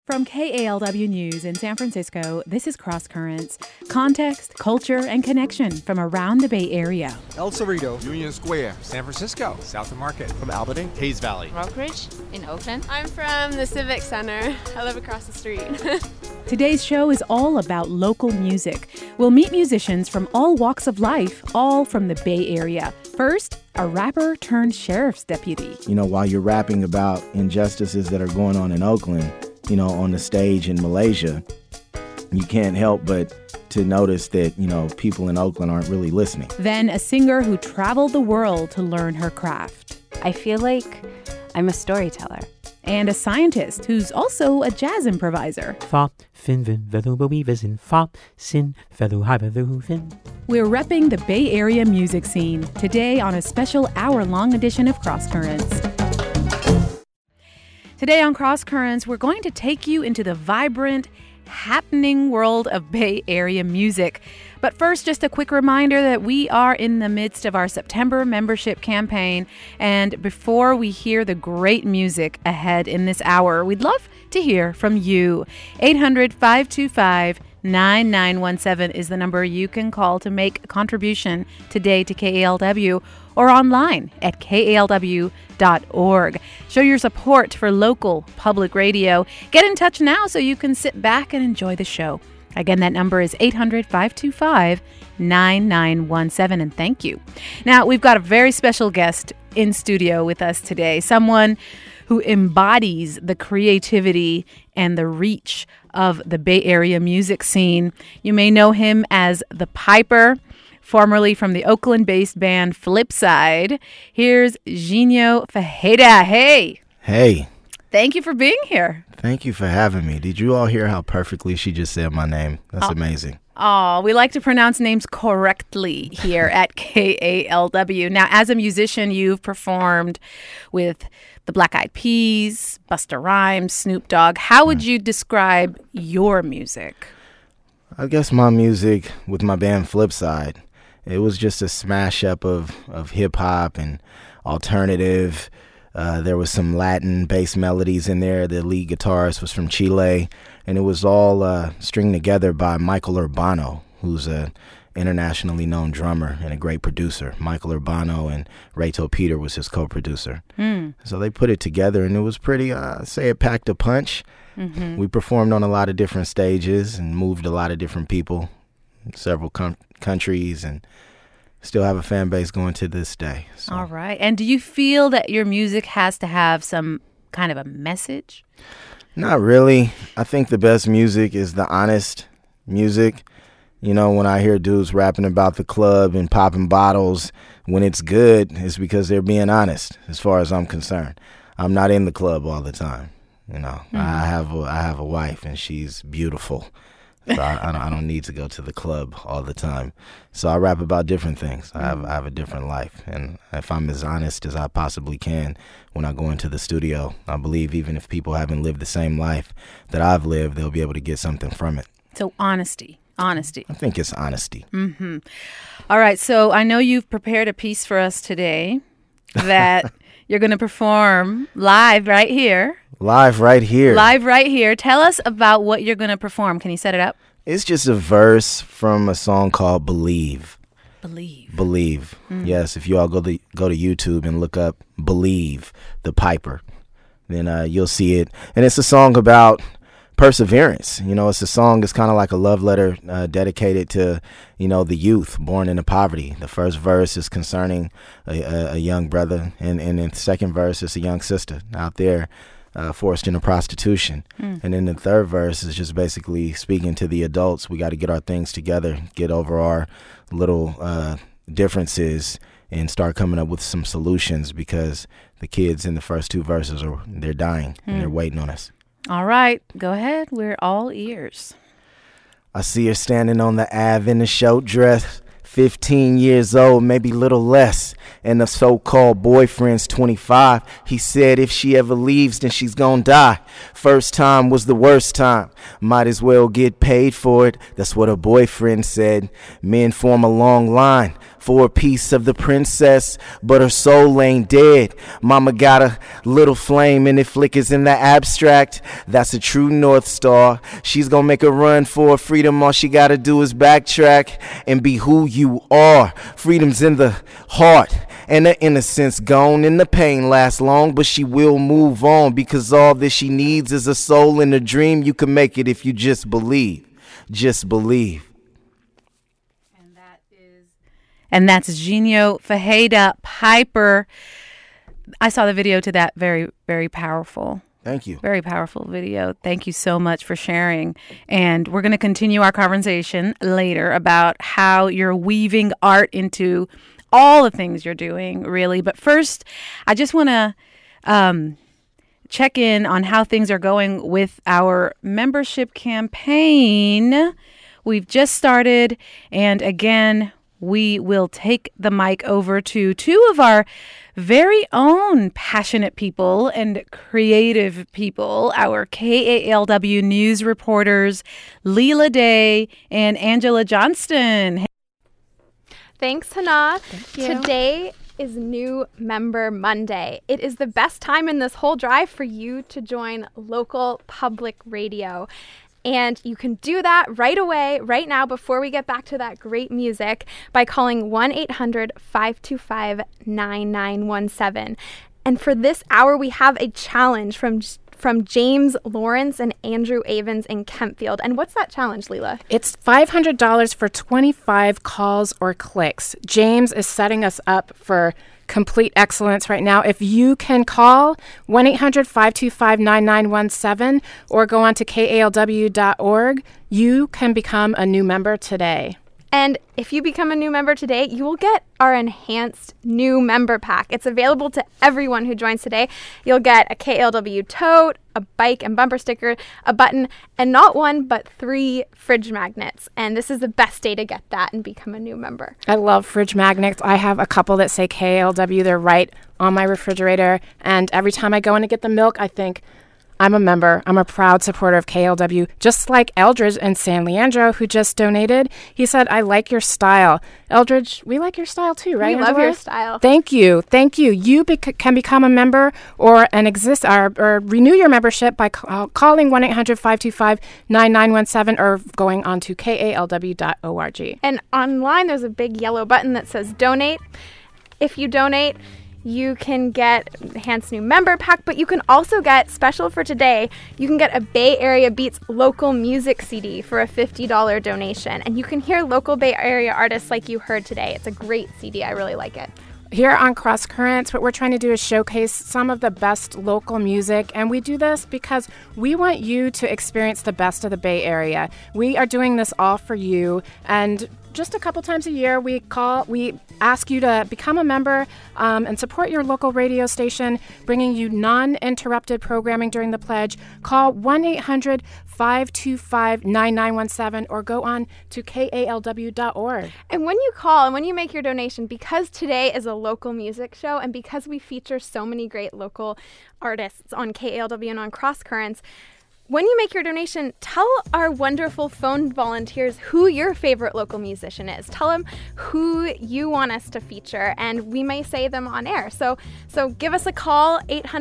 From KALW News in San Francisco, this is Cross Currents. Context, culture, and connection from around the Bay Area. El Cerrito, Union Square, San Francisco, South of Market, from Albany, Hayes Valley, Rockridge in Oakland. I'm from the Civic Center. I live across the street. Today's show is all about local music. We'll meet musicians from all walks of life, all from the Bay Area. First, a rapper turned sheriff's deputy. You know, while you're rapping about injustices that are going on in Oakland, you know, on the stage in Malaysia, you can't help but to notice that, you know, people in Oakland aren't really listening. Then a singer who traveled the world to learn her craft. I feel like I'm a storyteller. And a scientist who's also a jazz improviser. We're repping the Bay Area music scene today on a special hour-long edition of Cross Currents. Today on Cross Currents, we're going to take you into the vibrant, happening world of Bay Area music. But first, just a quick reminder that we are in the midst of our September membership campaign. And before we hear the great music ahead in this hour, we'd love to hear from you. 800-525-9917 is the number you can call to make a contribution today to KALW, or online at kalw.org. Show your support for local public radio. Get in touch now so you can sit back and enjoy the show. Again, that number is 800-525-9917, and thank you. Now, we've got a very special guest in studio with us today, someone who embodies the creativity and the reach of the Bay Area music scene. You may know him as The Piper, formerly from the Oakland-based band Flipside. Here's Ginio Fajeda. Hey. Hey. Thank you for being here. Thank you for having me. Did you all hear how perfectly she just said my name? That's amazing. Oh, we like to pronounce names correctly here at KALW. Now, as a musician, you've performed with the Black Eyed Peas, Busta Rhymes, Snoop Dogg. How would you describe your music? I guess my music with my band Flipside, it was just a smash up of hip-hop and alternative. There was some Latin-based melodies in there. The lead guitarist was from Chile, and it was all stringed together by Michael Urbano, who's a internationally known drummer and a great producer. Michael Urbano and Reto Peter was his co-producer. So they put it together, and it was pretty, say it packed a punch. Mm-hmm. We performed on a lot of different stages and moved a lot of different people, several countries, and still have a fan base going to this day. So. All right. And do you feel that your music has to have some kind of a message? Not really. I think the best music is the honest music. You know, when I hear dudes rapping about the club and popping bottles, when it's good, it's because they're being honest, as far as I'm concerned. I'm not in the club all the time. You know, mm-hmm. I have a wife, and she's beautiful. So I don't need to go to the club all the time. So I rap about different things. I have a different life. And if I'm as honest as I possibly can when I go into the studio, I believe even if people haven't lived the same life that I've lived, they'll be able to get something from it. So honesty. I think it's honesty. Mm-hmm. All right. So I know you've prepared a piece for us today that you're going to perform live right here. Live right here. Tell us about what you're going to perform. Can you set it up? It's just a verse from a song called Believe. Believe. Yes, if you all go to YouTube and look up Believe, The Piper, then you'll see it. And it's a song about perseverance. You know, it's kind of like a love letter dedicated to, you know, the youth born into poverty. The first verse is concerning a young brother, and the second verse is a young sister out there forced into prostitution. And then the third verse is just basically speaking to the adults. We got to get our things together, get over our little differences, and start coming up with some solutions, because the kids in the first two verses they're dying and they're waiting on us. All right, go ahead. We're all ears. I see her standing on the Ave in a short dress, 15 years old, maybe little less, and the so-called boyfriend's 25. He said if she ever leaves, then she's gonna die. First time was the worst time. Might as well get paid for it. That's what her boyfriend said. Men form a long line, for a piece of the princess, but her soul ain't dead. Mama got a little flame and it flickers in the abstract. That's a true North Star. She's gonna make a run for freedom. All she gotta do is backtrack and be who you are. Freedom's in the heart, and the innocence gone, and the pain lasts long, but she will move on, because all that she needs is a soul and a dream. You can make it if you just believe. Just believe. And that's Genio Fajeda Piper. I saw the video to that. Very, very powerful. Thank you. Very powerful video. Thank you so much for sharing. And we're going to continue our conversation later about how you're weaving art into all the things you're doing, really. But first, I just want to check in on how things are going with our membership campaign. We've just started, and again, we will take the mic over to two of our very own passionate people and creative people, our KALW news reporters, Leela Day and Angela Johnston. Thanks, Hannah. Thank you. Today is New Member Monday. It is the best time in this whole drive for you to join local public radio. And you can do that right away, right now, before we get back to that great music, by calling 1-800-525-9917. And for this hour, we have a challenge from James Lawrence and Andrew Avens in Kempfield. And what's that challenge, Leela? It's $500 for 25 calls or clicks. James is setting us up for complete excellence right now. If you can call 1-800-525-9917 or go on to kalw.org, you can become a new member today. And if you become a new member today, you will get our enhanced new member pack. It's available to everyone who joins today. You'll get a KLW tote, a bike and bumper sticker, a button, and not one, but 3 fridge magnets. And this is the best day to get that and become a new member. I love fridge magnets. I have a couple that say KLW. They're right on my refrigerator. And every time I go in to get the milk, I think, I'm a member. I'm a proud supporter of KLW. Just like Eldridge in San Leandro, who just donated. He said, I like your style. Eldridge, we like your style too, right, We love your style. Thank you. Thank you. You can become a member or renew your membership by calling 1-800-525-9917 or going on to kalw.org. And online, there's a big yellow button that says donate. If you donate, you can get enhanced new member pack, but you can also get, special for today, you can get a Bay Area Beats local music CD for a $50 donation. And you can hear local Bay Area artists like you heard today. It's a great CD. I really like it. Here on Cross Currents, what we're trying to do is showcase some of the best local music, and we do this because we want you to experience the best of the Bay Area. We are doing this all for you, and just a couple times a year, we ask you to become a member and support your local radio station, bringing you non-interrupted programming during the pledge. Call 1-800-525-9917 or go on to kalw.org. And when you call and when you make your donation, because today is a local music show and because we feature so many great local artists on KALW and on Cross Currents, when you make your donation, tell our wonderful phone volunteers who your favorite local musician is. Tell them who you want us to feature, and we may say them on air. So give us a call,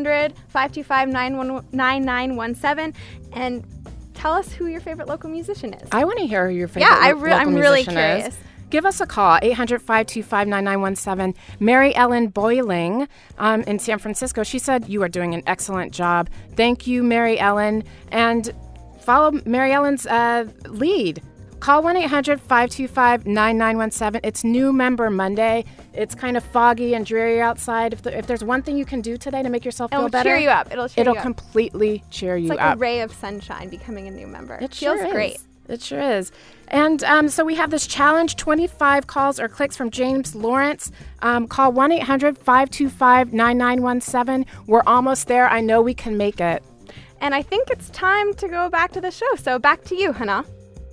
800-525-9917, and tell us who your favorite local musician is. I want to hear who your favorite local musician really curious. is. Give us a call, 800-525-9917. Mary Ellen Boiling in San Francisco, she said, you are doing an excellent job. Thank you, Mary Ellen. And follow Mary Ellen's lead. Call 1-800-525-9917. It's New Member Monday. It's kind of foggy and dreary outside. If there's one thing you can do today to make yourself feel better, it'll cheer you up. It'll completely cheer you up. It's like a ray of sunshine becoming a new member. It feels sure great. Is. It sure is. And so we have this challenge, 25 calls or clicks from James Lawrence. Call 1-800-525-9917. We're almost there. I know we can make it. And I think it's time to go back to the show. So back to you, Hannah.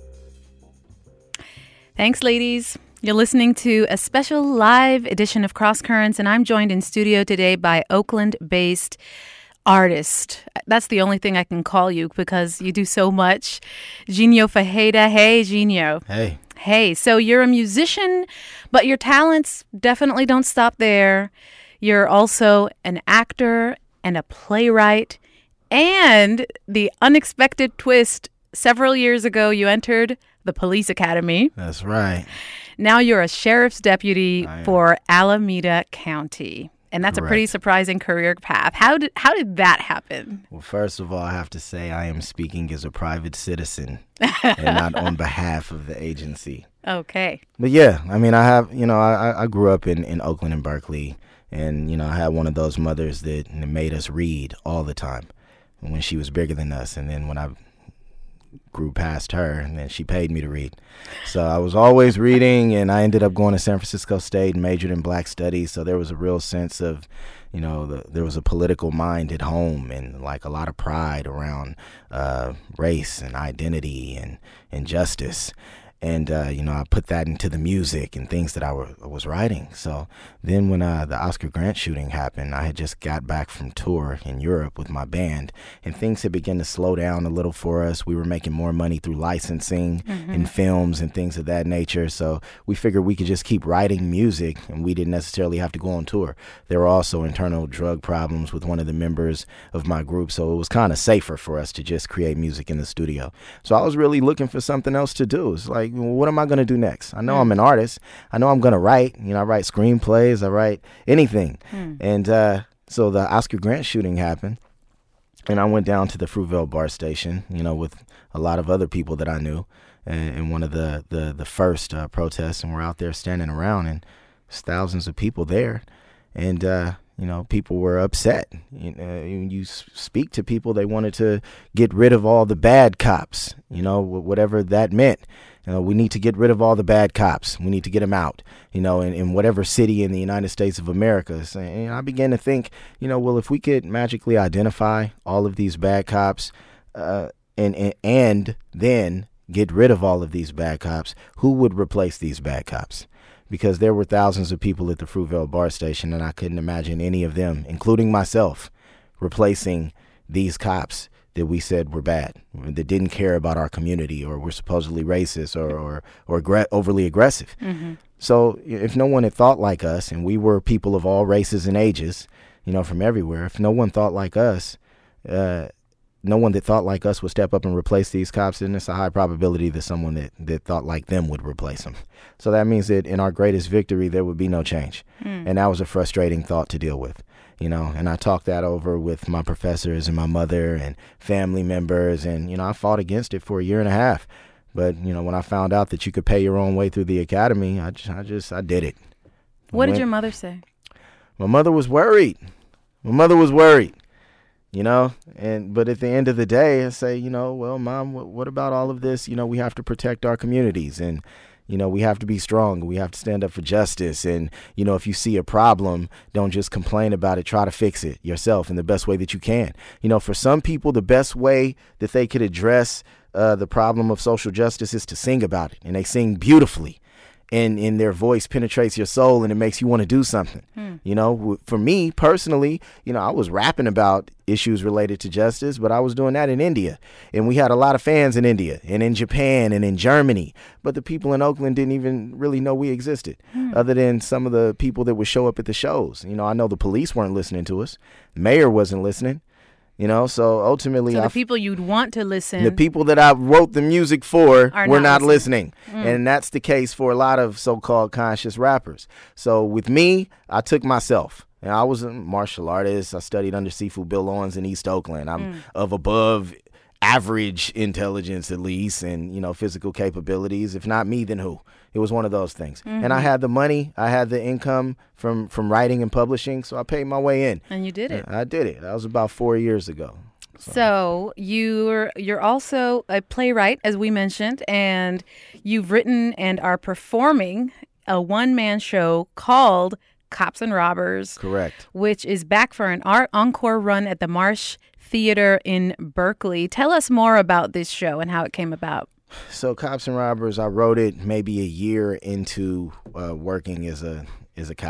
Thanks, ladies. You're listening to a special live edition of Cross Currents, and I'm joined in studio today by Oakland-based artist. That's the only thing I can call you because you do so much. Genio Fajeda. Hey, Genio. Hey. Hey, so you're a musician, but your talents definitely don't stop there. You're also an actor and a playwright. And the unexpected twist, several years ago, you entered the police academy. That's right. Now you're a sheriff's deputy for Alameda County. And that's Correct. a pretty surprising career path. How did that happen? Well, first of all, I have to say I am speaking as a private citizen and not on behalf of the agency. Okay. But yeah, I mean, I grew up in Oakland and Berkeley, and, I had one of those mothers that made us read all the time when she was bigger than us. And then when I grew past her, and then she paid me to read. So I was always reading, and I ended up going to San Francisco State and majored in Black Studies. So there was a real sense of, there was a political mind at home, and like a lot of pride around race and identity and justice. And, I put that into the music and things that I was writing. So then when the Oscar Grant shooting happened, I had just got back from tour in Europe with my band, and things had begun to slow down a little for us. We were making more money through licensing and films and things of that nature. So we figured we could just keep writing music, and we didn't necessarily have to go on tour. There were also internal drug problems with one of the members of my group, so it was kind of safer for us to just create music in the studio. So I was really looking for something else to do. It's like, what am I going to do next? I know I'm an artist. I know I'm going to write. I write screenplays. I write anything. And so the Oscar Grant shooting happened, and I went down to the Fruitvale BART station, with a lot of other people that I knew, in one of the first protests, and we're out there standing around, and there's thousands of people there, and people were upset. You speak to people, they wanted to get rid of all the bad cops, whatever that meant. We need to get rid of all the bad cops. We need to get them out, in whatever city in the United States of America. And I began to think, well, if we could magically identify all of these bad cops and then get rid of all of these bad cops, who would replace these bad cops? Because there were thousands of people at the Fruitvale BART station, and I couldn't imagine any of them, including myself, replacing these cops that we said were bad, that didn't care about our community, or were supposedly racist or overly aggressive. So if no one had thought like us, and we were people of all races and ages, from everywhere, if no one thought like us, no one that thought like us would step up and replace these cops, then it's a high probability that someone that thought like them would replace them. So that means that in our greatest victory, there would be no change. And that was a frustrating thought to deal with, and I talked that over with my professors and my mother and family members. And, I fought against it for a year and a half. But, when I found out that you could pay your own way through the academy, I did it. What did your mother say? My mother was worried. But at the end of the day, I say, well, Mom, what about all of this? We have to protect our communities, and, we have to be strong. We have to stand up for justice. And, if you see a problem, don't just complain about it. Try to fix it yourself in the best way that you can. For some people, the best way that they could address the problem of social justice is to sing about it. And they sing beautifully. And their voice penetrates your soul, and it makes you want to do something. For me personally, I was rapping about issues related to justice, but I was doing that in India. And we had a lot of fans in India and in Japan and in Germany. But the people in Oakland didn't even really know we existed, other than some of the people that would show up at the shows. I know the police weren't listening to us. The mayor wasn't listening. So ultimately, the people you'd want to listen, the people that I wrote the music for were not listening. Mm. And that's the case for a lot of so-called conscious rappers. So with me, I took myself. And I was a martial artist. I studied under Sifu Bill Owens in East Oakland. I'm of above average intelligence, at least, and, physical capabilities. If not me, then who? It was one of those things. Mm-hmm. And I had the money. I had the income from writing and publishing. So I paid my way in. And you did it. I did it. That was about 4 years ago. So you're also a playwright, as we mentioned, and you've written and are performing a one-man show called Cops and Robbers. Correct. Which is back for an art encore run at the Marsh Theater in Berkeley. Tell us more about this show and how it came about. So Cops and Robbers, I wrote it maybe a year into working as a cop.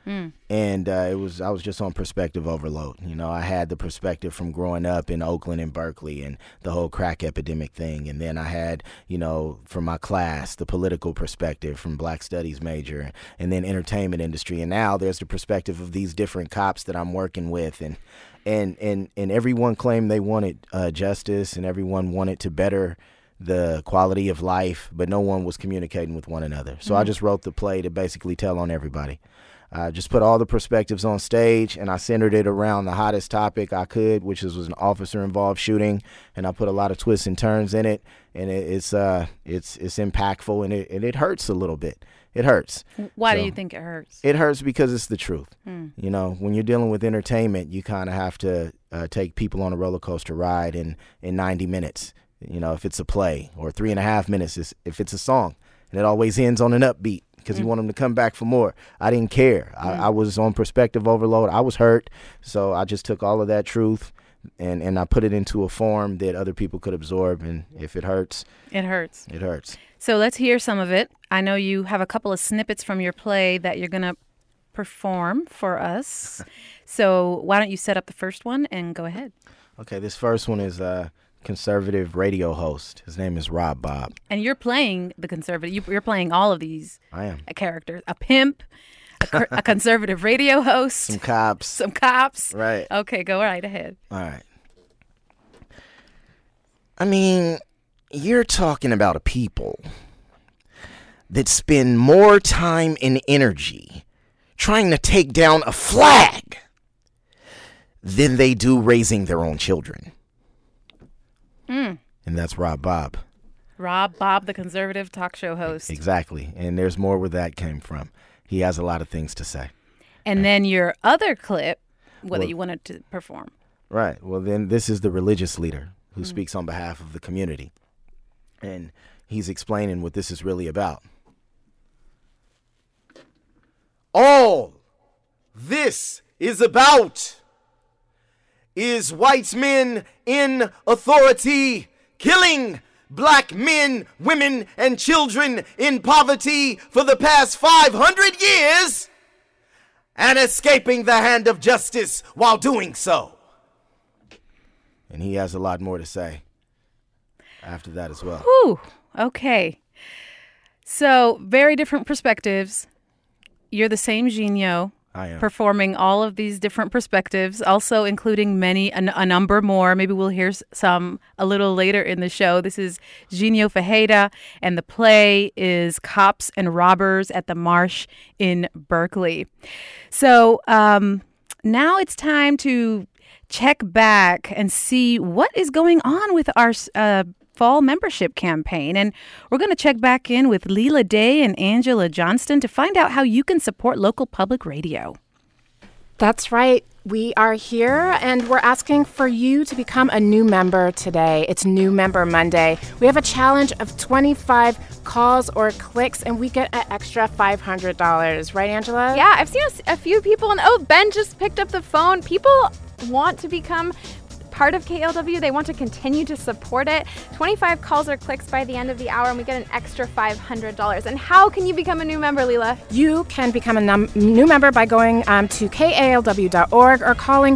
And I was just on perspective overload. You know, I had the perspective from growing up in Oakland and Berkeley and the whole crack epidemic thing. And then I had, you know, from my class, the political perspective from Black Studies major, and then entertainment industry. And now there's the perspective of these different cops that I'm working with. And everyone claimed they wanted justice, and everyone wanted to better the quality of life, but no one was communicating with one another. So I just wrote the play to basically tell on everybody. Just put all the perspectives on stage, and I centered it around the hottest topic I could, which was an officer-involved shooting, and I put a lot of twists and turns in it, and it's impactful, and it hurts a little bit. It hurts. Why do you think it hurts? It hurts because it's the truth. You know, when you're dealing with entertainment, you kind of have to take people on a roller coaster ride in 90 minutes. You know, if it's a play, or 3.5 minutes if it's a song, and it always ends on an upbeat, because you want them to come back for more. I didn't care. I was on perspective overload. I was hurt, so I just took all of that truth and I put it into a form that other people could absorb. And if it hurts, it hurts. It hurts. So let's hear some of it. I know you have a couple of snippets from your play that you're going to perform for us. So why don't you set up the first one and go ahead. Okay, this first one is conservative radio host. His name is Rob Bob. And you're playing the conservative. You're playing all of these characters. A pimp, a conservative radio host. Some cops. Right. Okay, go right ahead. All right. I mean, you're talking about a people that spend more time and energy trying to take down a flag than they do raising their own children. And that's Rob Bob. Rob Bob, the conservative talk show host. Exactly. And there's more where that came from. He has a lot of things to say. And then your other clip, that you wanted to perform. Right. Well, then this is the religious leader who speaks on behalf of the community. And he's explaining what this is really about. All this is about is white men in authority killing black men, women, and children in poverty for the past 500 years and escaping the hand of justice while doing so. And he has a lot more to say after that as well. Whew. Okay. So, very different perspectives. You're the same Genio. I am. Performing all of these different perspectives, also including a number more. Maybe we'll hear some a little later in the show. This is Genio Fajeda, and the play is Cops and Robbers at the Marsh in Berkeley. So now it's time to check back and see what is going on with our fall membership campaign. And we're going to check back in with Leela Day and Angela Johnston to find out how you can support local public radio. That's right. We are here and we're asking for you to become a new member today. It's New Member Monday. We have a challenge of 25 calls or clicks and we get an extra $500. Right, Angela? Yeah, I've seen a few people, and Ben just picked up the phone. People want to become part of KALW. They want to continue to support it. 25 calls or clicks by the end of the hour, and we get an extra $500. And how can you become a new member, Leela? You can become a new member by going to KALW.org or calling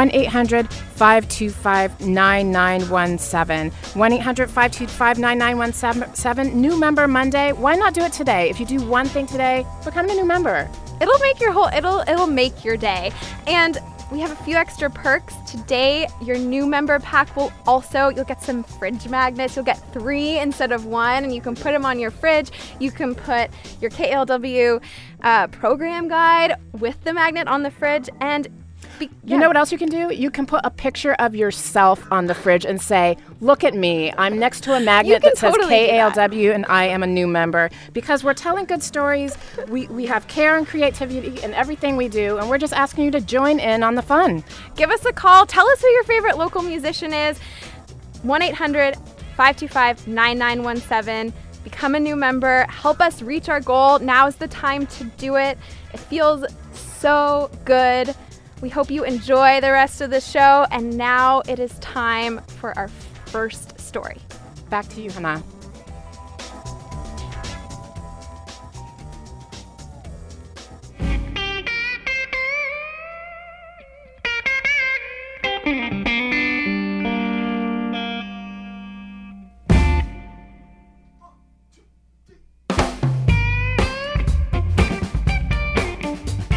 1-800-525-9917. 1-800-525-9917. New Member Monday. Why not do it today? If you do one thing today, become a new member. It'll make it'll make your day. And we have a few extra perks. Today, your new member pack you'll get some fridge magnets. You'll get 3 instead of 1, and you can put them on your fridge. You can put your KALW program guide with the magnet on the fridge. And you know what else you can do? You can put a picture of yourself on the fridge and say, look at me. I'm next to a magnet that says KALW and I am a new member. Because we're telling good stories. We have care and creativity in everything we do. And we're just asking you to join in on the fun. Give us a call. Tell us who your favorite local musician is. 1-800-525-9917. Become a new member. Help us reach our goal. Now is the time to do it. It feels so good. We hope you enjoy the rest of the show. And now it is time for our first story. Back to you, Hannah.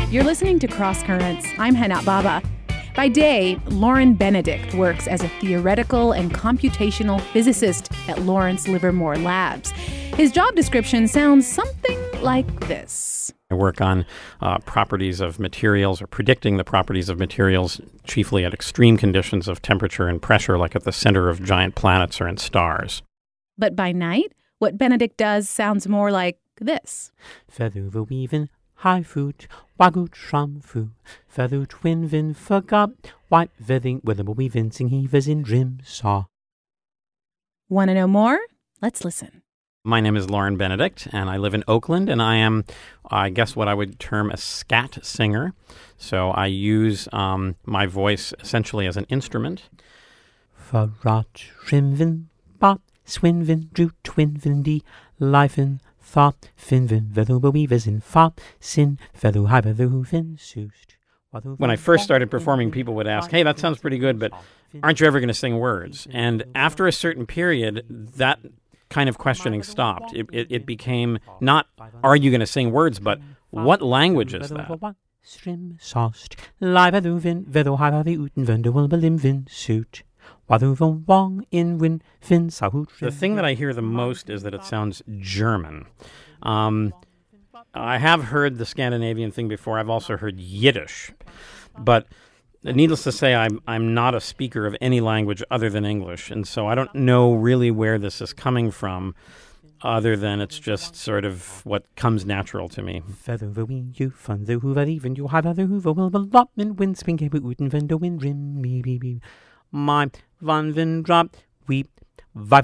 You're listening to Cross Currents. I'm Hana Baba. By day, Lauren Benedict works as a theoretical and computational physicist at Lawrence Livermore Labs. His job description sounds something like this. I work on properties of materials, or predicting the properties of materials, chiefly at extreme conditions of temperature and pressure, like at the center of giant planets or in stars. But by night, what Benedict does sounds more like this. Featherweaving, high foot, wagoot shramfu, feather twinvin, forgot, white vething, weatherweaving, sing heavers in drim saw. Want to know more? Let's listen. My name is Lauren Benedict, and I live in Oakland, and I am, I guess, what I would term a scat singer. So I use my voice essentially as an instrument. Farrat, shrimvin, bop, swinvin, drew twinvin, dee, lifin, thought, finvin, featherweavers in fop, sin, feather high, featherhoofin, soust. When I first started performing, people would ask, hey, that sounds pretty good, but aren't you ever going to sing words? And after a certain period, that kind of questioning stopped. It became not, are you going to sing words, but what language is that? The thing that I hear the most is that it sounds German. I have heard the Scandinavian thing before. I've also heard Yiddish. But needless to say, I'm not a speaker of any language other than English, and so I don't know really where this is coming from, other than it's just sort of what comes natural to me. My van vin drop weep. When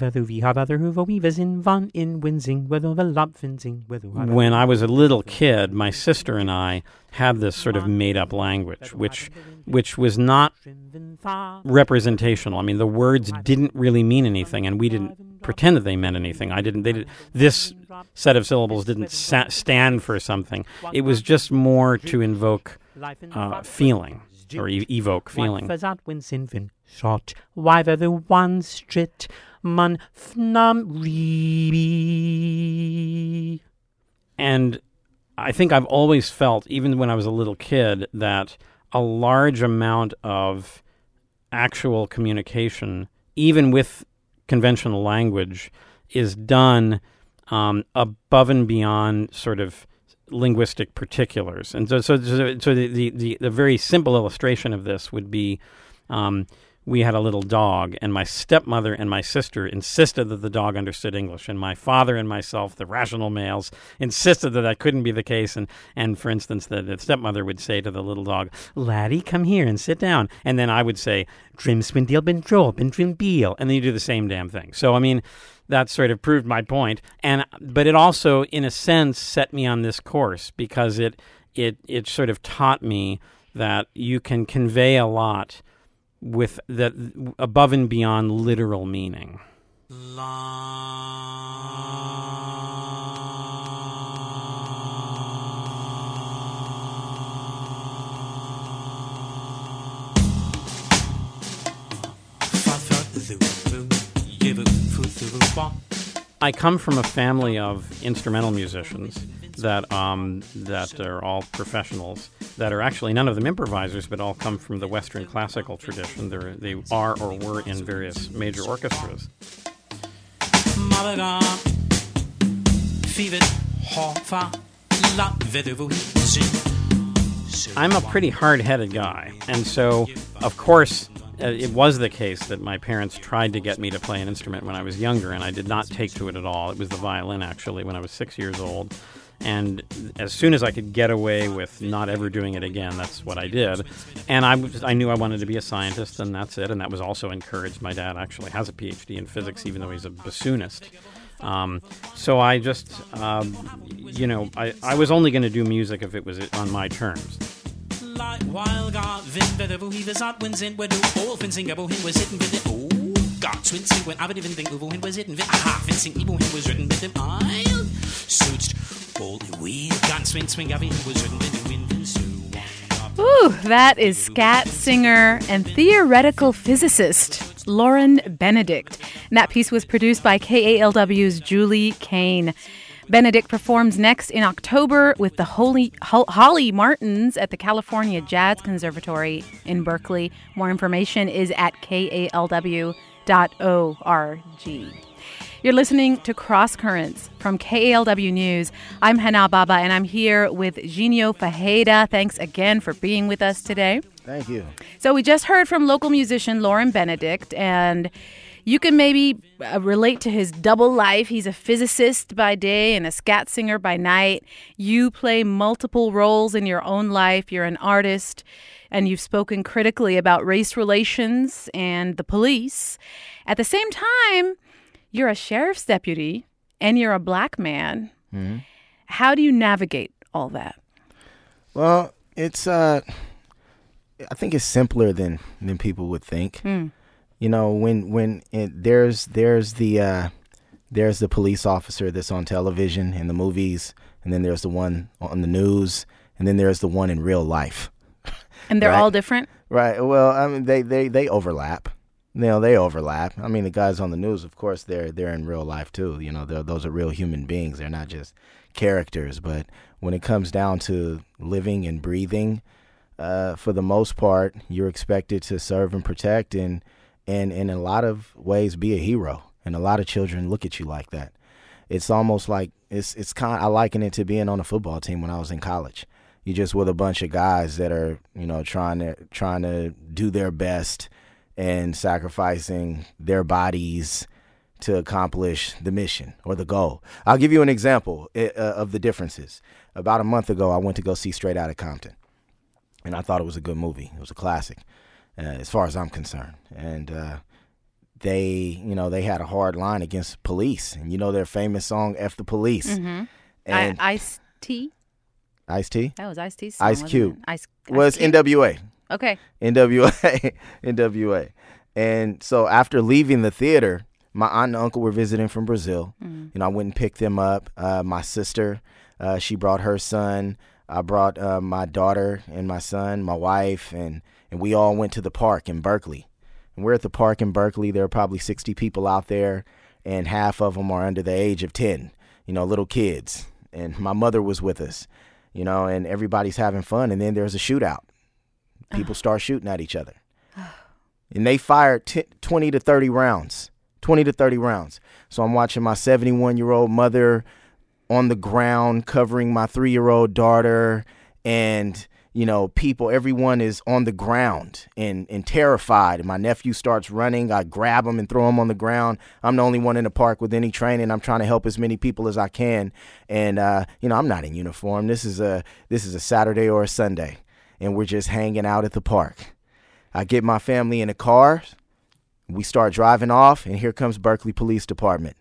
I was a little kid, my sister and I had this sort of made-up language, which was not representational. I mean, the words didn't really mean anything, and we didn't pretend that they meant anything. This set of syllables didn't stand for something. It was just more to invoke feeling, or evoke feeling. Shot, why the one strit man fnam reeby. And I think I've always felt, even when I was a little kid, that a large amount of actual communication, even with conventional language, is done above and beyond sort of linguistic particulars. And so the very simple illustration of this would be, we had a little dog, and my stepmother and my sister insisted that the dog understood English, and my father and myself, the rational males, insisted that that couldn't be the case. And for instance, the stepmother would say to the little dog, "Laddie, come here and sit down." And then I would say, "Drim swindeel ben drol ben drim beel," and then you do the same damn thing. So I mean, that sort of proved my point. But it also, in a sense, set me on this course, because it sort of taught me that you can convey a lot with that above and beyond literal meaning. I come from a family of instrumental musicians that are all professionals, that are actually none of them improvisers, but all come from the Western classical tradition. They are or were in various major orchestras. I'm a pretty hard-headed guy, and so, of course, it was the case that my parents tried to get me to play an instrument when I was younger, and I did not take to it at all. It was the violin, actually, when I was 6 years old. And as soon as I could get away with not ever doing it again, that's what I did. And I knew I wanted to be a scientist, and that's it. And that was also encouraged. My dad actually has a PhD in physics, even though he's a bassoonist. So I just, I was only going to do music if it was on my terms. Ooh, that is scat singer and theoretical physicist Lauren Benedict. And that piece was produced by KALW's Julie Kane. Benedict performs next in October with the Holly Martins at the California Jazz Conservatory in Berkeley. More information is at kalw.org. You're listening to Cross Currents from KALW News. I'm Hana Baba, and I'm here with Ginio Fajeda. Thanks again for being with us today. Thank you. So we just heard from local musician Lauren Benedict, and you can maybe relate to his double life. He's a physicist by day and a scat singer by night. You play multiple roles in your own life. You're an artist, and you've spoken critically about race relations and the police. At the same time, you're a sheriff's deputy, and you're a black man. Mm-hmm. How do you navigate all that? Well, it's I think it's simpler than people would think. You know, there's the police officer that's on television in the movies, and then there's the one on the news, and then there's the one in real life. And they're right? all different? Right. Well, I mean, they overlap. You know, they overlap. I mean, the guys on the news, of course, they're in real life too. You know, those are real human beings. They're not just characters. But when it comes down to living and breathing, for the most part, you're expected to serve and protect, and in a lot of ways be a hero. And a lot of children look at you like that. It's almost like it's kind. I liken it to being on a football team when I was in college. You're just with a bunch of guys that are, you know, trying to do their best and sacrificing their bodies to accomplish the mission or the goal. I'll give you an example of the differences. About a month ago, I went to go see Straight Outta Compton, and I thought it was a good movie. It was a classic, as far as I'm concerned. And they had a hard line against police, and you know their famous song "F the Police." Mm-hmm. And Ice-T? Ice-T? That was Ice-T's song, Ice Cube. Ice Was Cube? NWA. Okay. NWA. And so after leaving the theater, my aunt and uncle were visiting from Brazil. You know, I went and picked them up. My sister, she brought her son. I brought my daughter and my son, my wife, and we all went to the park in Berkeley. And we're at the park in Berkeley. There are probably 60 people out there, and half of them are under the age of 10, you know, little kids. And my mother was with us, you know, and everybody's having fun. And then there's a shootout. People start shooting at each other. And they fired 20 to 30 rounds. 20 to 30 rounds. So I'm watching my 71-year-old mother on the ground covering my 3-year-old daughter. And, you know, everyone is on the ground and terrified. And my nephew starts running. I grab him and throw him on the ground. I'm the only one in the park with any training. I'm trying to help as many people as I can. And, you know, I'm not in uniform. This is a Saturday or a Sunday. And we're just hanging out at the park. I get my family in a car. We start driving off, and here comes Berkeley Police Department.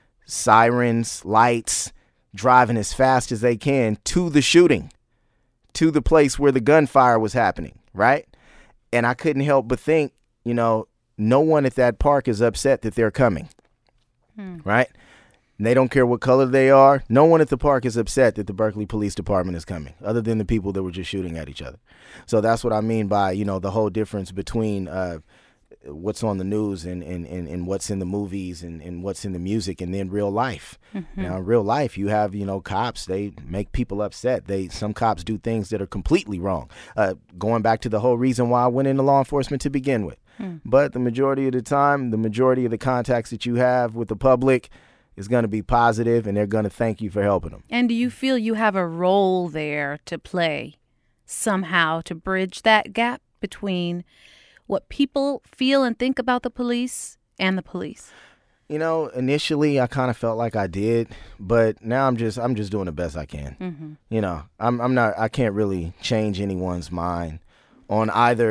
Sirens, lights, driving as fast as they can to the shooting, to the place where the gunfire was happening, right? And I couldn't help but think, you know, no one at that park is upset that they're coming, right? And they don't care what color they are. No one at the park is upset that the Berkeley Police Department is coming, other than the people that were just shooting at each other. So that's what I mean by, you know, the whole difference between what's on the news and what's in the movies and what's in the music and then real life. Now, in real life, you have, you know, cops. They make people upset. Some cops do things that are completely wrong. Going back to the whole reason why I went into law enforcement to begin with. But the majority of the time, the majority of the contacts that you have with the public is going to be positive, and they're going to thank you for helping them. And do you feel you have a role there to play somehow to bridge that gap between what people feel and think about the police and the police? You know, initially I kind of felt like I did, but now I'm just doing the best I can. You know, I can't really change anyone's mind on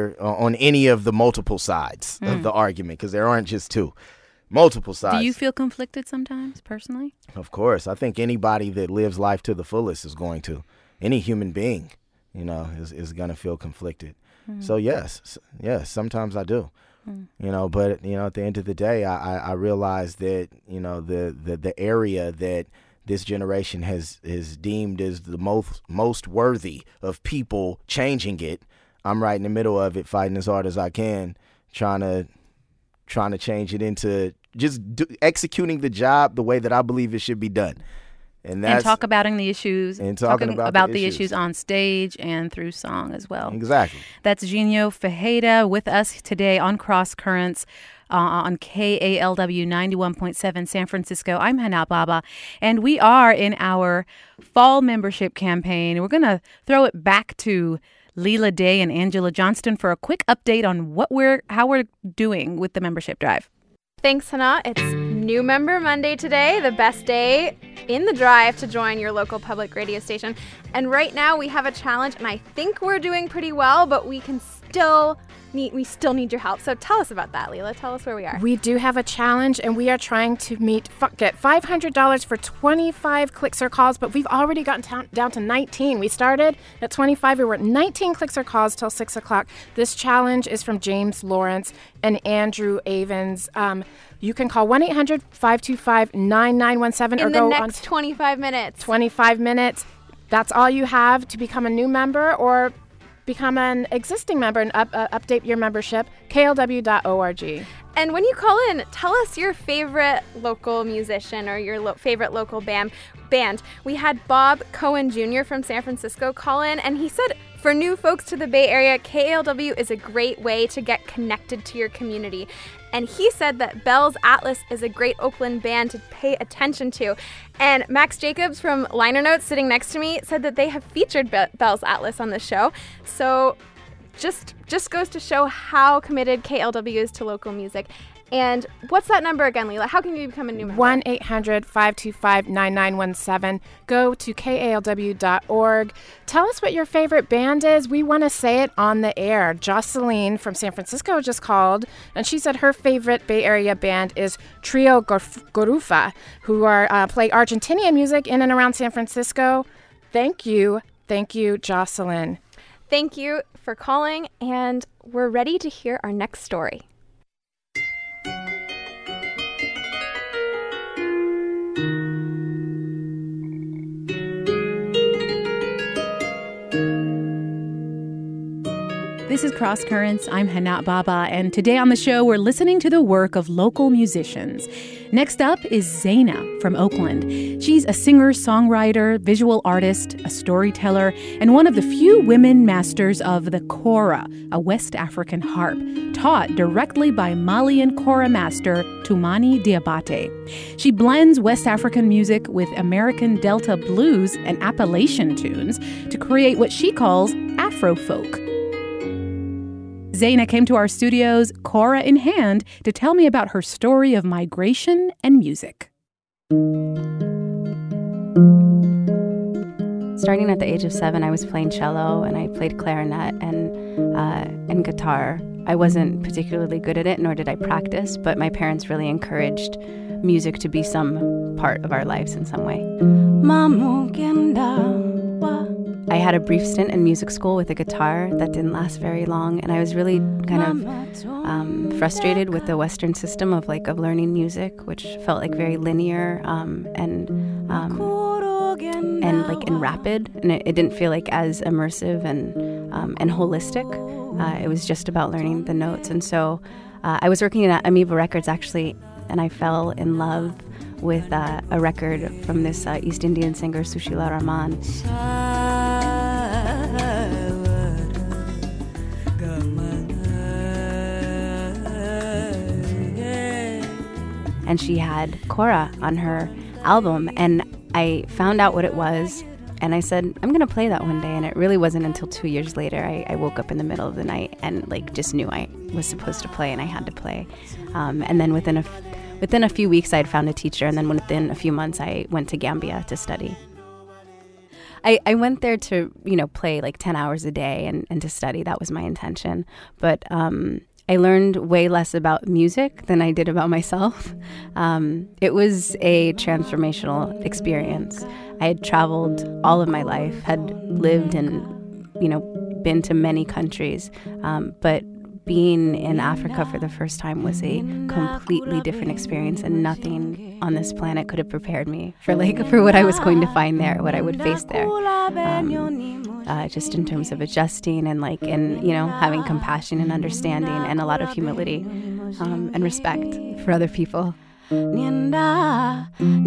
any of the multiple sides of the argument, because there aren't just two. Multiple sides. Do you feel conflicted sometimes, personally? Of course. I think anybody that lives life to the fullest is going to. Any human being, you know, is going to feel conflicted. So yes, sometimes I do. You know, but, you know, at the end of the day, I realize that, you know, the area that this generation has deemed as the most worthy of people changing it, I'm right in the middle of it, fighting as hard as I can, trying to change it into just executing the job the way that I believe it should be done. And talk about the issues. And talking about the issues on stage and through song as well. Exactly. That's Ginio Fejeda with us today on Cross Currents on KALW 91.7 San Francisco. I'm Hana Baba, and we are in our fall membership campaign. We're going to throw it back to Leela Day and Angela Johnston for a quick update on how we're doing with the membership drive. Thanks, Hana. It's New Member Monday today, the best day in the drive to join your local public radio station. And right now we have a challenge, and I think we're doing pretty well, but we still need your help. So tell us about that, Leela. Tell us where we are. We do have a challenge, and we are trying to get $500 for 25 clicks or calls, but we've already gotten down to 19. We started at 25. We were at 19 clicks or calls till 6 o'clock. This challenge is from James Lawrence and Andrew Avens. You can call 1-800-525-9917 or go on. In the next 25 minutes. 25 minutes. That's all you have to become a new member or become an existing member and update your membership, klw.org. And when you call in, tell us your favorite local musician or your favorite local band. We had Bob Cohen Jr. from San Francisco call in, and he said, for new folks to the Bay Area, KALW is a great way to get connected to your community. And he said that Bell's Atlas is a great Oakland band to pay attention to. And Max Jacobs from Liner Notes, sitting next to me, said that they have featured Bell's Atlas on the show. So just goes to show how committed KALW is to local music. And what's that number again, Leela? How can you become a new member? 1-800-525-9917. Go to KALW.org. Tell us what your favorite band is. We want to say it on the air. Jocelyn from San Francisco just called, and she said her favorite Bay Area band is Trio Gorufa, who play Argentinian music in and around San Francisco. Thank you, Jocelyn. Thank you for calling, and we're ready to hear our next story. This is Cross Currents. I'm Hana Baba, and today on the show, we're listening to the work of local musicians. Next up is Zaina from Oakland. She's a singer, songwriter, visual artist, a storyteller, and one of the few women masters of the kora, a West African harp, taught directly by Malian kora master Toumani Diabate. She blends West African music with American Delta blues and Appalachian tunes to create what she calls Afrofolk. Zaina came to our studios, kora in hand, to tell me about her story of migration and music. Starting at the age of 7, I was playing cello, and I played clarinet and guitar. I wasn't particularly good at it, nor did I practice, but my parents really encouraged music to be some part of our lives in some way. I had a brief stint in music school with a guitar that didn't last very long, and I was really kind of frustrated with the Western system of learning music, which felt like very linear and rapid, and it didn't feel like as immersive and holistic. It was just about learning the notes, and so I was working at Amoeba Records actually, and I fell in love with a record from this East Indian singer Sushila Rahman. And she had kora on her album, and I found out what it was, and I said, I'm going to play that one day. And it really wasn't until 2 years later I woke up in the middle of the night and just knew I was supposed to play and I had to play. And then within a few weeks, I had found a teacher, and then within a few months, I went to Gambia to study. I went there to, play 10 hours a day and to study. That was my intention. But I learned way less about music than I did about myself. It was a transformational experience. I had traveled all of my life, had lived and, been to many countries, but being in Africa for the first time was a completely different experience, and nothing on this planet could have prepared me for what I was going to find there, what I would face there. Just in terms of adjusting and having compassion and understanding and a lot of humility and respect for other people. And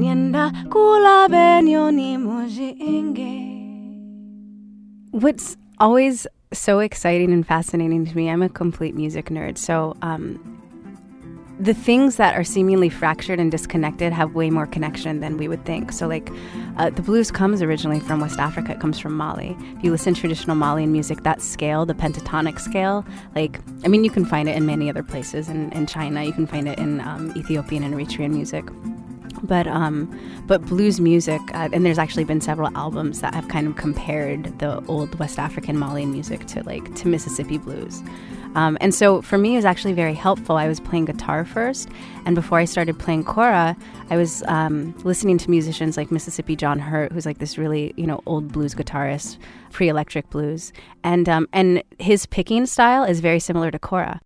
Nienda kula benyo ni mojienge. What's always so exciting and fascinating to me, I'm a complete music nerd, so the things that are seemingly fractured and disconnected have way more connection than we would think. So like the blues comes originally from West Africa. It comes from Mali. If you listen to traditional Malian music, that scale, the pentatonic scale, you can find it in many other places. In China, you can find it in Ethiopian and Eritrean music. But blues music, and there's actually been several albums that have kind of compared the old West African Malian music to Mississippi blues. And so for me, it was actually very helpful. I was playing guitar first, and before I started playing kora, I was listening to musicians like Mississippi John Hurt, who's like this really, old blues guitarist, pre-electric blues. And his picking style is very similar to kora.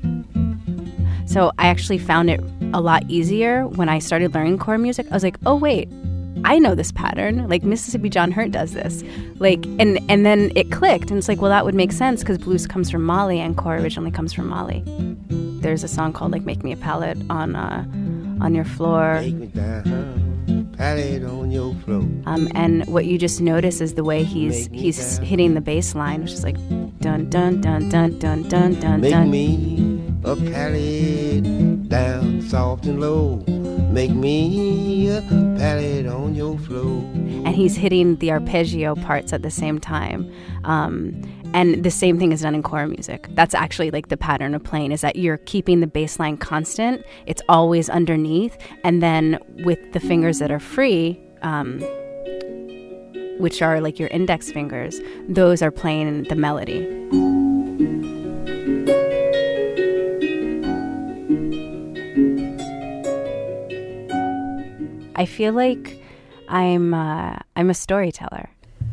So I actually found it a lot easier when I started learning kora music. I was like, oh, wait, I know this pattern. Like Mississippi John Hurt does this. And then it clicked. And it's like, well, that would make sense because blues comes from Mali and kora originally comes from Mali. There's a song called Make Me a Palette on your floor. Make me down, palette on your floor. And what you just notice is the way he's hitting the bass line, which is like dun dun dun dun dun dun dun. Make me a palette down soft and low. Make me a palette on your floor. And he's hitting the arpeggio parts at the same time. And the same thing is done in kora music. That's actually like the pattern of playing, is that you're keeping the bass line constant. It's always underneath. And then with the fingers that are free, which are like your index fingers, those are playing the melody. I feel like I'm a storyteller.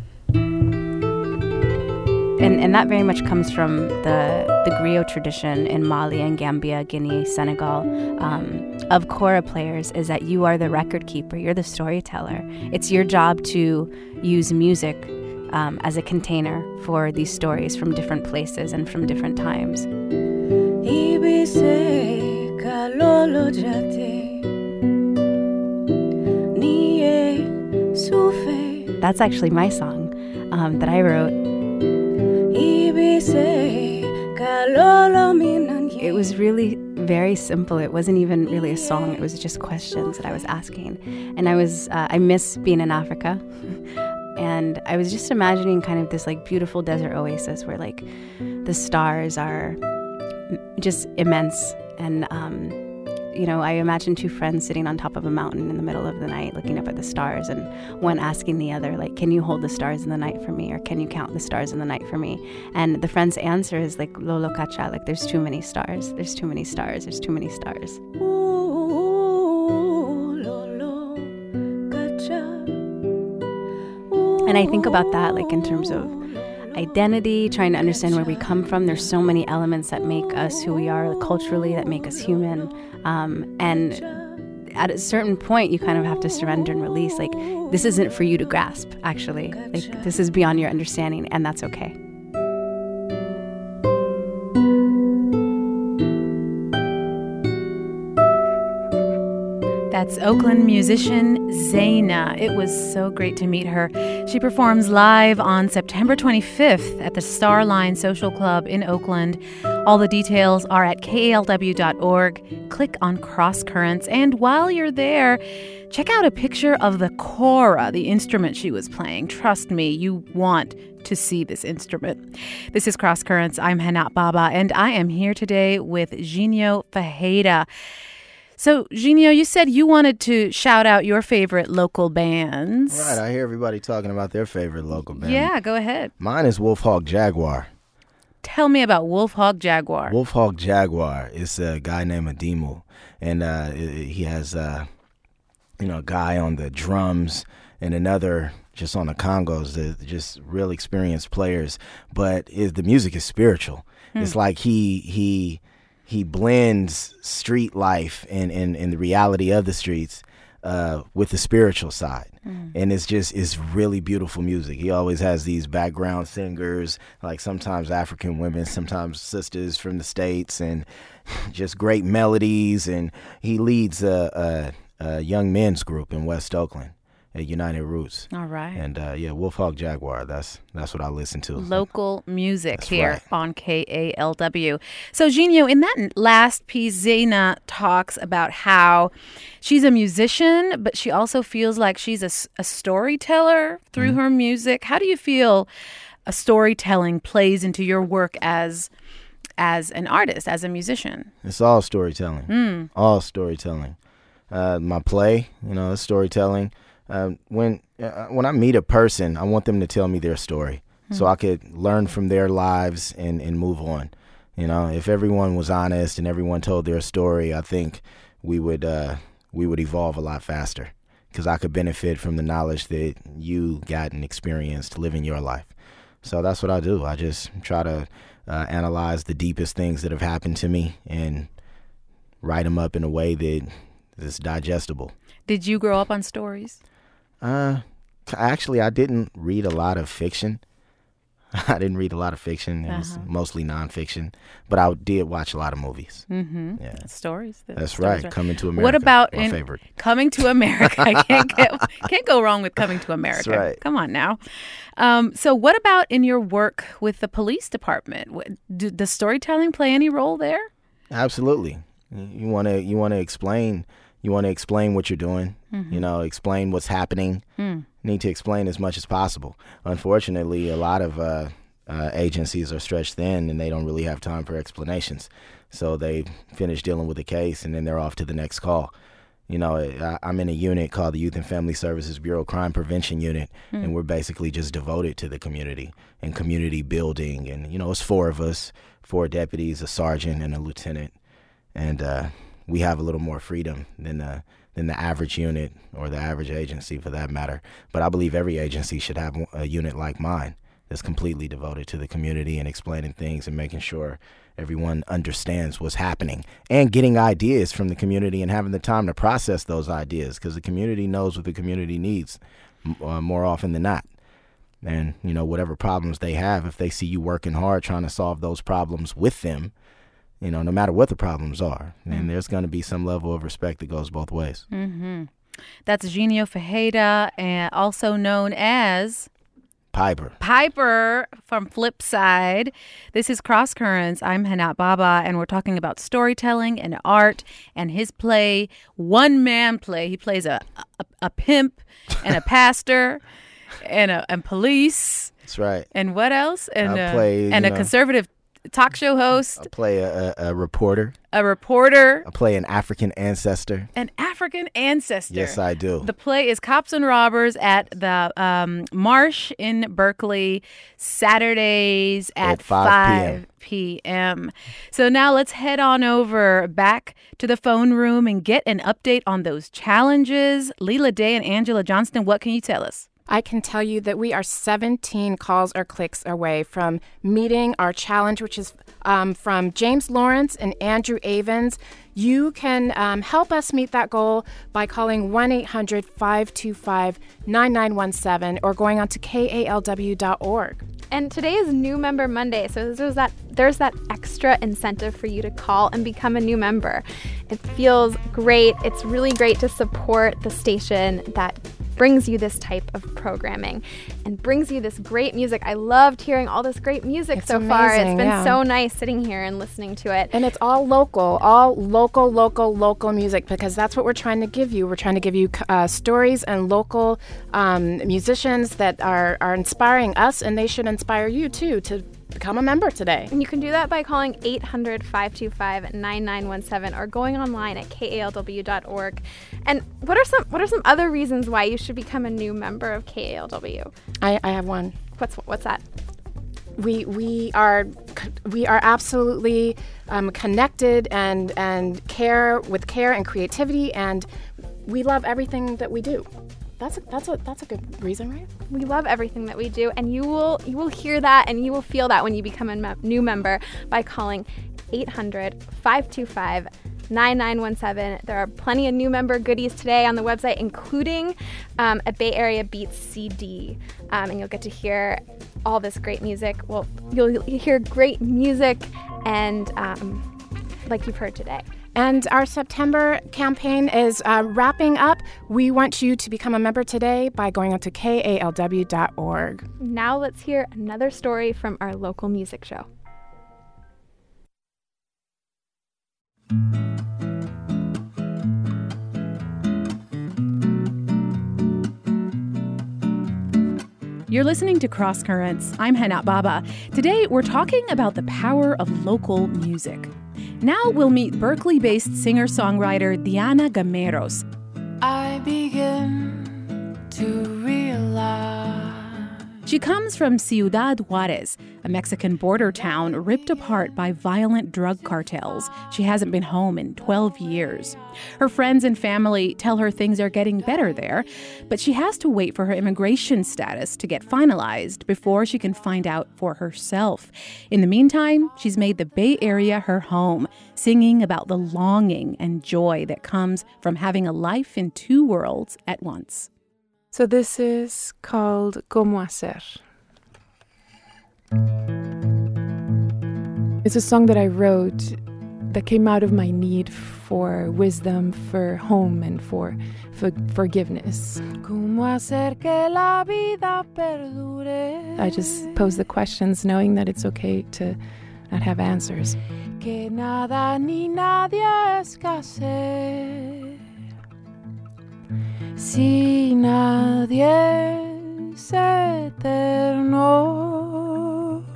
And that very much comes from the griot tradition in Mali and Gambia, Guinea, Senegal, of kora players, is that you are the record keeper, you're the storyteller. It's your job to use music as a container for these stories from different places and from different times. That's actually my song that I wrote. It was really very simple. It wasn't even really a song. It was just questions that I was asking. And I miss being in Africa. And I was just imagining kind of this like beautiful desert oasis where like the stars are just immense. And, I imagine two friends sitting on top of a mountain in the middle of the night looking up at the stars, and one asking the other, like, can you hold the stars in the night for me? Or can you count the stars in the night for me? And the friend's answer is like, Lolo Kacha, like there's too many stars. There's too many stars. There's too many stars. And I think about that like in terms of identity, trying to understand where we come from. There's so many elements that make us who we are culturally, that make us human. And at a certain point, you kind of have to surrender and release. Like, this isn't for you to grasp, actually. Like, this is beyond your understanding, and that's okay. That's Oakland musician Zaina. It was so great to meet her. She performs live on September 25th at the Starline Social Club in Oakland. All the details are at kalw.org. Click on Cross Currents, and while you're there, check out a picture of the kora, the instrument she was playing. Trust me, you want to see this instrument. This is Cross Currents. I'm Hanat Baba, and I am here today with Ginio Fajeda. So, Ginio, you said you wanted to shout out your favorite local bands. Right, I hear everybody talking about their favorite local band. Yeah, go ahead. Mine is Wolf Hawk Jaguar. Tell me about Wolf Hawk Jaguar. Wolf Hawk Jaguar is a guy named Adimu, and he has a guy on the drums and another just on the congos. They're just real experienced players, but the music is spiritual. It's like he blends street life and the reality of the streets with the spiritual side. And it's really beautiful music. He always has these background singers, like sometimes African women, sometimes sisters from the States, and just great melodies. And he leads a a young men's group in West Oakland at United Roots. All right. And Wolfhawk Jaguar, that's what I listen to. Local music That's here right. on KALW. So, Genio, in that last piece, Zaina talks about how she's a musician, but she also feels like she's a storyteller through her music. How do you feel a storytelling plays into your work as an artist, as a musician? It's all storytelling. All storytelling. My play, it's storytelling. When I meet a person, I want them to tell me their story so I could learn from their lives and move on. If everyone was honest and everyone told their story, I think we would evolve a lot faster because I could benefit from the knowledge that you got and experienced living your life. So that's what I do. I just try to analyze the deepest things that have happened to me and write them up in a way that is digestible. Did you grow up on stories? Actually, I didn't read a lot of fiction. It was mostly nonfiction, but I did watch a lot of movies. Mm-hmm. Yeah. Stories. That's stories right. Coming to America. What about my favorite? Coming to America? I can't go wrong with Coming to America. That's right. Come on now. So what about in your work with the police department? Does storytelling play any role there? Absolutely. You want to explain. You want to explain what you're doing. Explain what's happening. Need to explain as much as possible. Unfortunately, a lot of agencies are stretched thin and they don't really have time for explanations. So they finish dealing with the case and then they're off to the next call. I'm in a unit called the Youth and Family Services Bureau Crime Prevention Unit, and we're basically just devoted to the community and community building. And, it's 4 of us, 4 deputies, a sergeant, and a lieutenant. And we have a little more freedom than the average unit or the average agency for that matter. But I believe every agency should have a unit like mine that's completely devoted to the community and explaining things and making sure everyone understands what's happening and getting ideas from the community and having the time to process those ideas because the community knows what the community needs more often than not. And, whatever problems they have, if they see you working hard trying to solve those problems with them, no matter what the problems are, and there's going to be some level of respect that goes both ways. Mm-hmm. That's Genio Fajeda, and also known as Piper from Flipside. This is Cross Currents. I'm Hanat Baba, and we're talking about storytelling and art and his play, one-man play. He plays a pimp and a pastor and police. That's right. And what else? And a conservative talk show host. I play a reporter. I play an African ancestor. Yes, I do. The play is Cops and Robbers at the Marsh in Berkeley, Saturdays at 5 p.m. So now let's head on over back to the phone room and get an update on those challenges. Leela Day and Angela Johnston, what can you tell us? I can tell you that we are 17 calls or clicks away from meeting our challenge, which is from James Lawrence and Andrew Avens. You can help us meet that goal by calling 1-800-525-9917 or going on to KALW.org. And today is New Member Monday, so there's that extra incentive for you to call and become a new member. It feels great. It's really great to support the station that brings you this type of programming and brings you this great music. I loved hearing all this great music so far. It's been so nice sitting here and listening to it. And it's all local music, because that's what we're trying to give you. We're trying to give you stories and local musicians that are inspiring us, and they should inspire you too to become a member today. And you can do that by calling 800-525-9917 or going online at kalw.org. And what are some other reasons why you should become a new member of KALW? I have one. What's that? We are absolutely connected and care and creativity, and we love everything that we do. That's a good reason, right? We love everything that we do, and you will hear that and you will feel that when you become a new member by calling 800-525-9917. There are plenty of new member goodies today on the website, including a Bay Area Beats CD, and you'll get to hear all this great music. Well, you'll hear great music and like you've heard today. And our September campaign is wrapping up. We want you to become a member today by going on to kalw.org. Now let's hear another story from our local music show. You're listening to Cross Currents. I'm Henat Baba. Today, we're talking about the power of local music. Now we'll meet Berkeley-based singer-songwriter Diana Gameros. I begin to realize. She comes from Ciudad Juarez, a Mexican border town ripped apart by violent drug cartels. She hasn't been home in 12 years. Her friends and family tell her things are getting better there, but she has to wait for her immigration status to get finalized before she can find out for herself. In the meantime, she's made the Bay Area her home, singing about the longing and joy that comes from having a life in two worlds at once. So this is called Como Hacer. It's a song that I wrote that came out of my need for wisdom, for home, and for forgiveness. Como hacer que la vida perdure. I just pose the questions knowing that it's okay to not have answers. Que nada ni nadie escasee. Si nadie es eterno,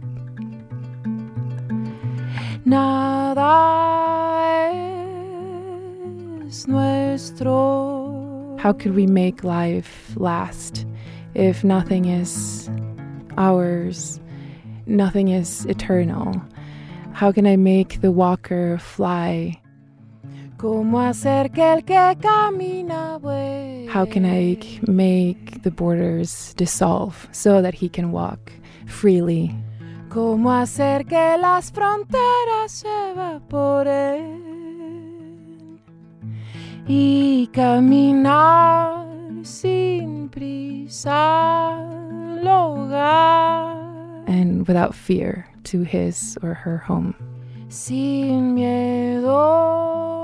nada es nuestro. How could we make life last if nothing is ours, nothing is eternal? How can I make the walker fly? Como hacer que el que camina vuele. How can I make the borders dissolve so that he can walk freely? Como hacer que las fronteras se evaporen y caminar sin prisa al hogar. And without fear to his or her home. Sin miedo.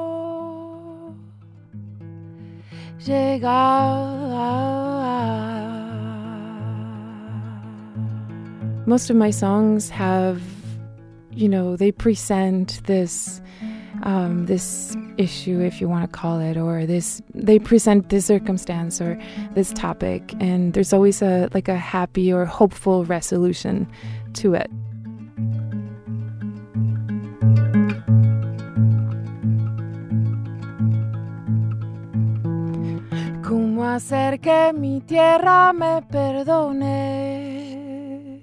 Most of my songs have, they present this issue, if you want to call it, or they present this circumstance or this topic, and there's always a happy or hopeful resolution to it. ¿Cómo hacer que mi tierra me perdone?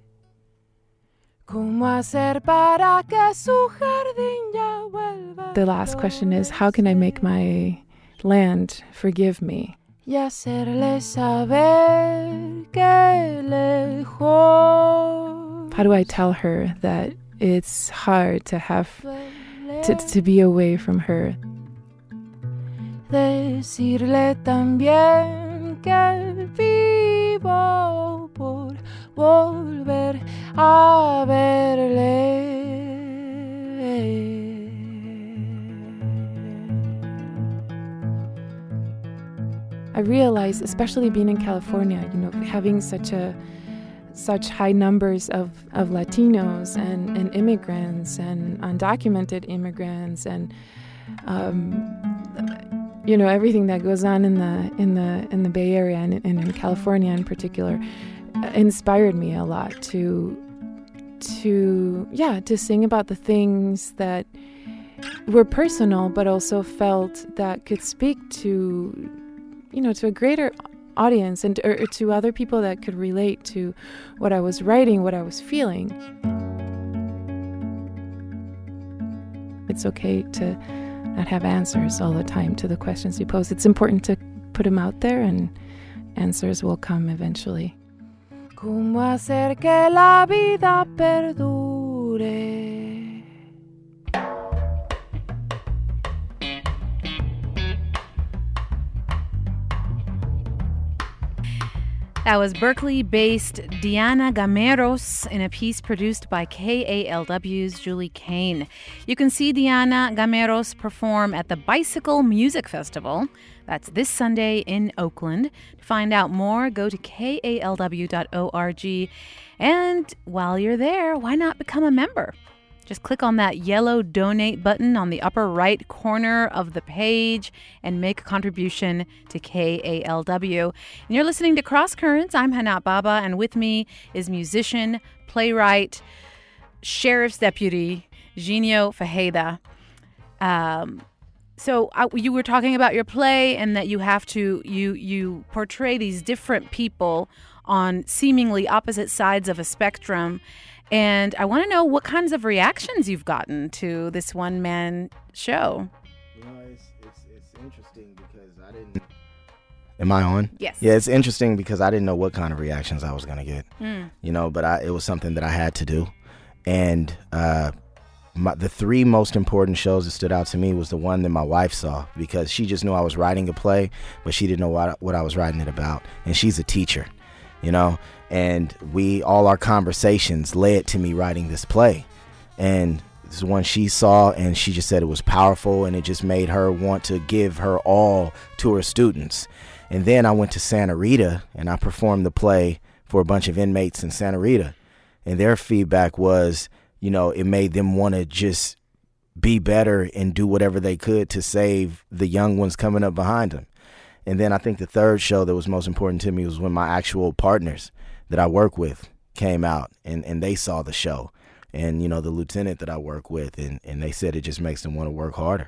¿Cómo hacer para que su jardín ya vuelva? The last question is, how can I make my land forgive me? Y hacerle saber que lejos. How do I tell her that it's hard to have to be away from her? Decirle también que vivo por volver a verle. I realize, especially being in California, having such high numbers of Latinos and immigrants and undocumented immigrants and everything that goes on in the Bay Area and in California in particular inspired me a lot to sing about the things that were personal but also felt that could speak to a greater audience and or to other people that could relate to what I was writing, what I was feeling. It's okay to not have answers all the time to the questions you pose. It's important to put them out there, and answers will come eventually. ¿Cómo hacer que la vida perdure? That was Berkeley-based Diana Gameros in a piece produced by KALW's Julie Kane. You can see Diana Gameros perform at the Bicycle Music Festival. That's this Sunday in Oakland. To find out more, go to kalw.org. And while you're there, why not become a member? Just click on that yellow donate button on the upper right corner of the page and make a contribution to KALW. And you're listening to Cross Currents. I'm Hanat Baba, and with me is musician, playwright, sheriff's deputy, Ginio Fajeda. So you were talking about your play and that you have to, you portray these different people on seemingly opposite sides of a spectrum. And I want to know what kinds of reactions you've gotten to this one-man show. You know, it's interesting because I didn't... Am I on? Yes. Yeah, it's interesting because I didn't know what kind of reactions I was going to get. You know, but it was something that I had to do. And the three most important shows that stood out to me was the one that my wife saw, because she just knew I was writing a play, but she didn't know what I was writing it about. And she's a teacher, you know, and all our conversations led to me writing this play. And this is one she saw, and she just said it was powerful, and it just made her want to give her all to her students. And then I went to Santa Rita, and I performed the play for a bunch of inmates in Santa Rita. And their feedback was, you know, it made them want to just be better and do whatever they could to save the young ones coming up behind them. And then I think the third show that was most important to me was when my actual partners that I work with came out and they saw the show. And, you know, the lieutenant that I work with, and they said it just makes them want to work harder.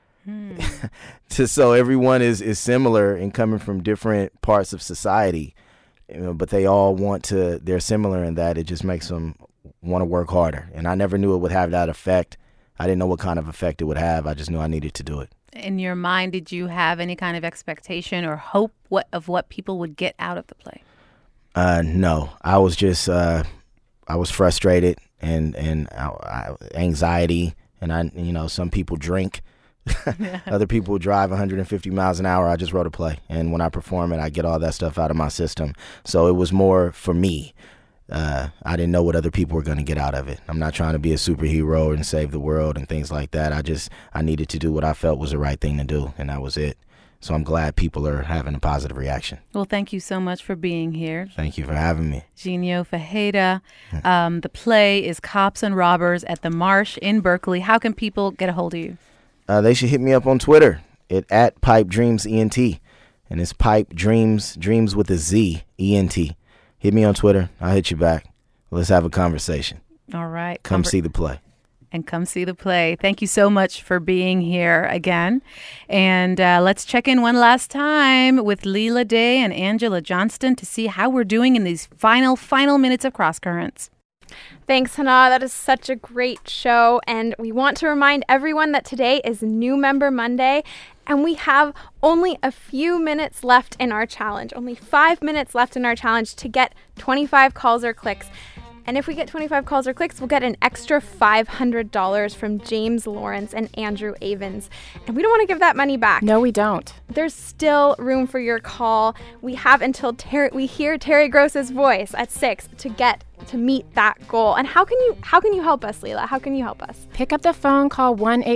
So everyone is similar and coming from different parts of society, you know, but they all they're similar in that it just makes them want to work harder. And I never knew it would have that effect. I didn't know what kind of effect it would have. I just knew I needed to do it. In your mind, did you have any kind of expectation or hope of what people would get out of the play? No, I was just, I was frustrated and anxiety. And you know, some people drink, other people drive 150 miles an hour. I just wrote a play. And when I perform it, I get all that stuff out of my system. So it was more for me. I didn't know what other people were going to get out of it. I'm not trying to be a superhero and save the world and things like that. I needed to do what I felt was the right thing to do, and that was it. So I'm glad people are having a positive reaction. Well, thank you so much for being here. Thank you for having me. Ginio Fajeda. The play is Cops and Robbers at the Marsh in Berkeley. How can people get a hold of you? They should hit me up on Twitter at Pipe Dreams ENT. And it's Pipe Dreams with a Z, ENT. Hit me on Twitter. I'll hit you back. Let's have a conversation. All right. Come see the play. And come see the play. Thank you so much for being here again. And let's check in one last time with Leela Day and Angela Johnston to see how we're doing in these final minutes of Cross Currents. Thanks, Hannah. That is such a great show. And we want to remind everyone that today is New Member Monday, and we have only a few minutes left in our challenge. Only 5 minutes left in our challenge to get 25 calls or clicks. And if we get 25 calls or clicks, we'll get an extra $500 from James Lawrence and Andrew Avens. And we don't want to give that money back. No, we don't. There's still room for your call. We have until we hear Terry Gross's voice at 6 to meet that goal. And how can you help us, Leela? How can you help us? Pick up the phone, call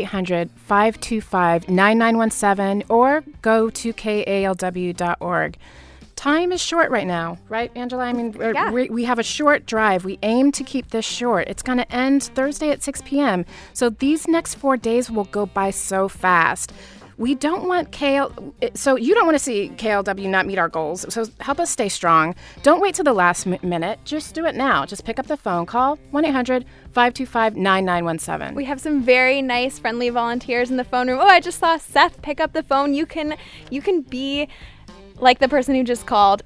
1-800-525-9917, or go to kalw.org. Time is short right now, right, Angela? I mean, we have a short drive. We aim to keep this short. It's going to end Thursday at 6 p.m. So these next 4 days will go by so fast. We don't want so you don't want to see KLW not meet our goals. So help us stay strong. Don't wait till the last minute. Just do it now. Just pick up the phone. Call 1-800-525-9917. We have some very nice, friendly volunteers in the phone room. Oh, I just saw Seth pick up the phone. You can be like the person who just called,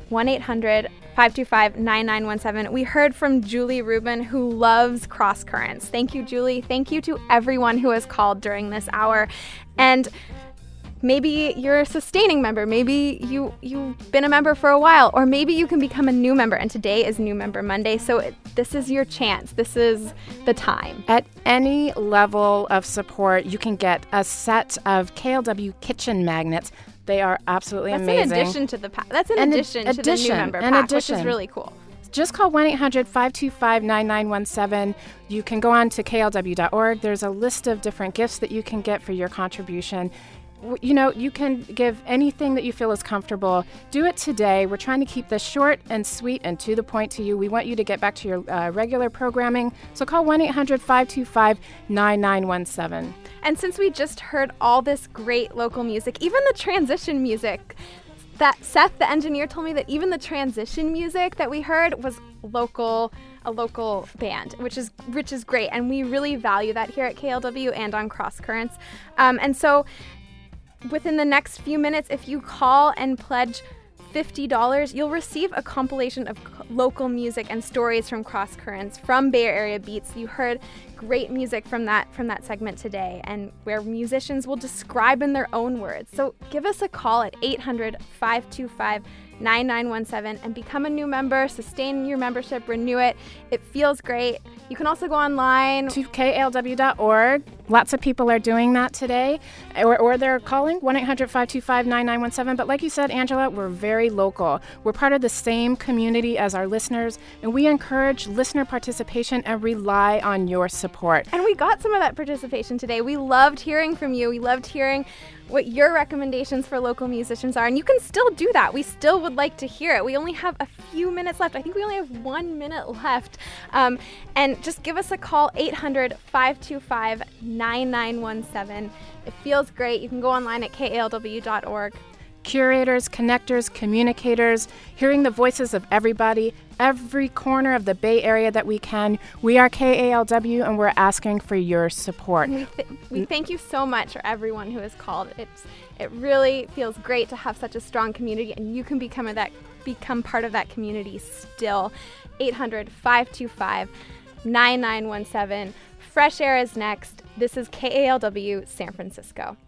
1-800-525-9917. We heard from Julie Rubin, who loves Cross Currents. Thank you, Julie. Thank you to everyone who has called during this hour. And maybe you're a sustaining member. Maybe you've been a member for a while, or maybe you can become a new member. And today is New Member Monday, so this is your chance. This is the time. At any level of support, you can get a set of KLW kitchen magnets They are absolutely that's amazing. In addition to the that's in addition to the new member pack, which is really cool. Just call 1-800-525-9917. You can go on to klw.org. There's a list of different gifts that you can get for your contribution. You know, you can give anything that you feel is comfortable. Do it today. We're trying to keep this short and sweet and to the point to you. We want you to get back to your regular programming. So call 1-800-525-9917. And since we just heard all this great local music, even the transition music, that Seth, the engineer, told me that even the transition music that we heard was a local band, which is great. And we really value that here at KLW and on Cross Currents. And so within the next few minutes, if you call and pledge $50, you'll receive a compilation of local music and stories from Cross Currents, from Bay Area Beats. You heard great music from that segment today, and where musicians will describe in their own words. So give us a call at 800-525-9917 and become a new member, sustain your membership, renew it. It feels great. You can also go online to klw.org. Lots of people are doing that today, or they're calling 1-800-525-9917. But like you said, Angela, we're very local. We're part of the same community as our listeners, and we encourage listener participation and rely on your support. And we got some of that participation today. We loved hearing from you. We loved hearing what your recommendations for local musicians are, and you can still do that. We still would like to hear it. We only have a few minutes left. I think we only have 1 minute left. And just give us a call, 800-525-9917. It feels great. You can go online at kalw.org. Curators, connectors, communicators, hearing the voices of everybody, every corner of the Bay Area that we can. We are KALW, and we're asking for your support. We thank you so much for everyone who has called. It really feels great to have such a strong community, and you can become part of that community still. 800-525-9917. Fresh Air is next. This is KALW San Francisco.